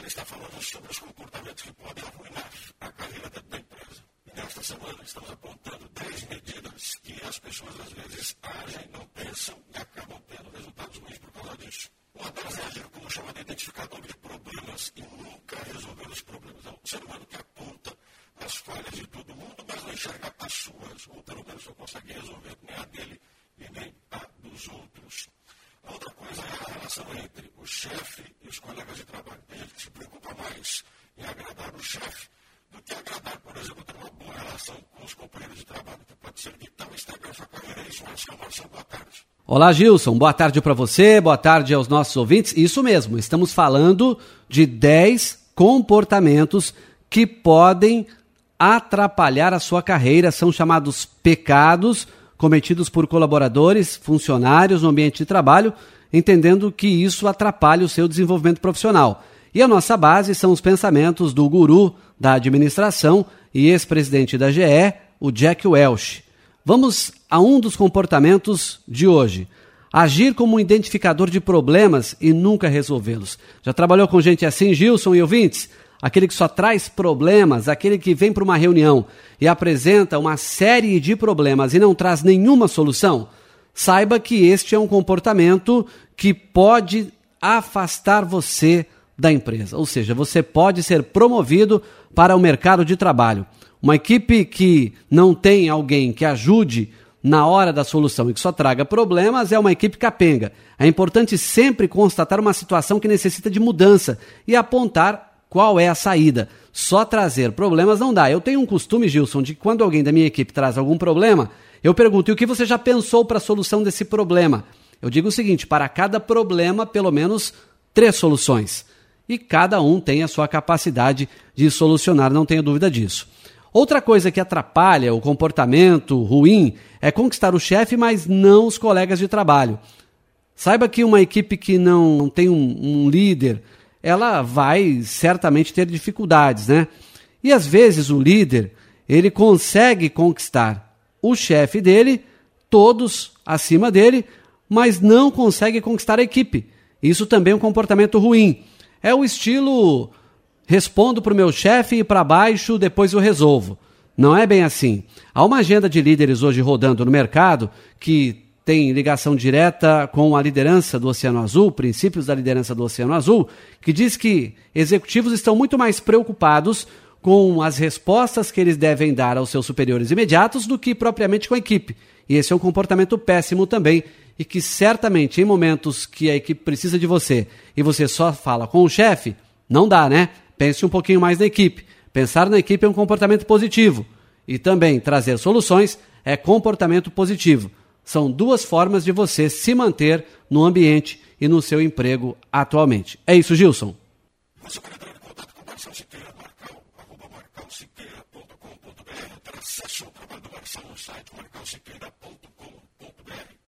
ele está falando sobre os comportamentos que podem arruinar a carreira dentro da empresa. E nesta semana estamos apontando 10 medidas que as pessoas às vezes agem, não pensam e acabam tendo resultados ruins por causa disso. Uma delas é agir como chamado identificador de problemas e nunca resolver os problemas. É um ser humano que aponta as falhas de todo mundo, mas não enxerga as suas, ou pelo menos não consegue resolver nem a dele e nem a dos outros. A outra coisa é a relação entre o chefe e os colegas de trabalho. Tem gente que se preocupa mais em agradar o chefe do que agradar, por exemplo, ter uma boa relação com os companheiros de trabalho, que pode ser vital estragar sua carreira. É isso, Marcelo, boa tarde. Olá, Gilson, boa tarde para você, boa tarde aos nossos ouvintes. Isso mesmo, estamos falando de 10 comportamentos que podem atrapalhar a sua carreira, são chamados pecados cometidos por colaboradores, funcionários no ambiente de trabalho, entendendo que isso atrapalha o seu desenvolvimento profissional. E a nossa base são os pensamentos do guru da administração e ex-presidente da GE, o Jack Welch. Vamos a um dos comportamentos de hoje. Agir como um identificador de problemas e nunca resolvê-los. Já trabalhou com gente assim, Gilson e ouvintes? Aquele que só traz problemas, aquele que vem para uma reunião e apresenta uma série de problemas e não traz nenhuma solução? Saiba que este é um comportamento que pode afastar você da empresa. Ou seja, você pode ser promovido para o mercado de trabalho. Uma equipe que não tem alguém que ajude na hora da solução e que só traga problemas é uma equipe capenga. É importante sempre constatar uma situação que necessita de mudança e apontar qual é a saída. Só trazer problemas não dá. Eu tenho um costume, Gilson, de que quando alguém da minha equipe traz algum problema, eu pergunto: e o que você já pensou para a solução desse problema? Eu digo o seguinte: para cada problema, pelo menos 3 soluções. E cada um tem a sua capacidade de solucionar, não tenho dúvida disso. Outra coisa que atrapalha o comportamento ruim é conquistar o chefe, mas não os colegas de trabalho. Saiba que uma equipe que não tem um líder, ela vai certamente ter dificuldades, né? E às vezes o líder, ele consegue conquistar o chefe dele, todos acima dele, mas não consegue conquistar a equipe. Isso também é um comportamento ruim. É o estilo: respondo para o meu chefe e para baixo, depois eu resolvo. Não é bem assim. Há uma agenda de líderes hoje rodando no mercado que tem ligação direta com a liderança do Oceano Azul, princípios da liderança do Oceano Azul, que diz que executivos estão muito mais preocupados com as respostas que eles devem dar aos seus superiores imediatos do que propriamente com a equipe. E esse é um comportamento péssimo também, e que certamente em momentos que a equipe precisa de você e você só fala com o chefe, não dá, né? Pense um pouquinho mais na equipe. Pensar na equipe é um comportamento positivo. E também trazer soluções é comportamento positivo. São 2 formas de você se manter no ambiente e no seu emprego atualmente. É isso, Gilson. Você pode entrar em contato com o Marcelo Siqueira, marcalsiqueira.com.br, ter acesso ao trabalho do Marcelo no site marcalsiqueira.com.br.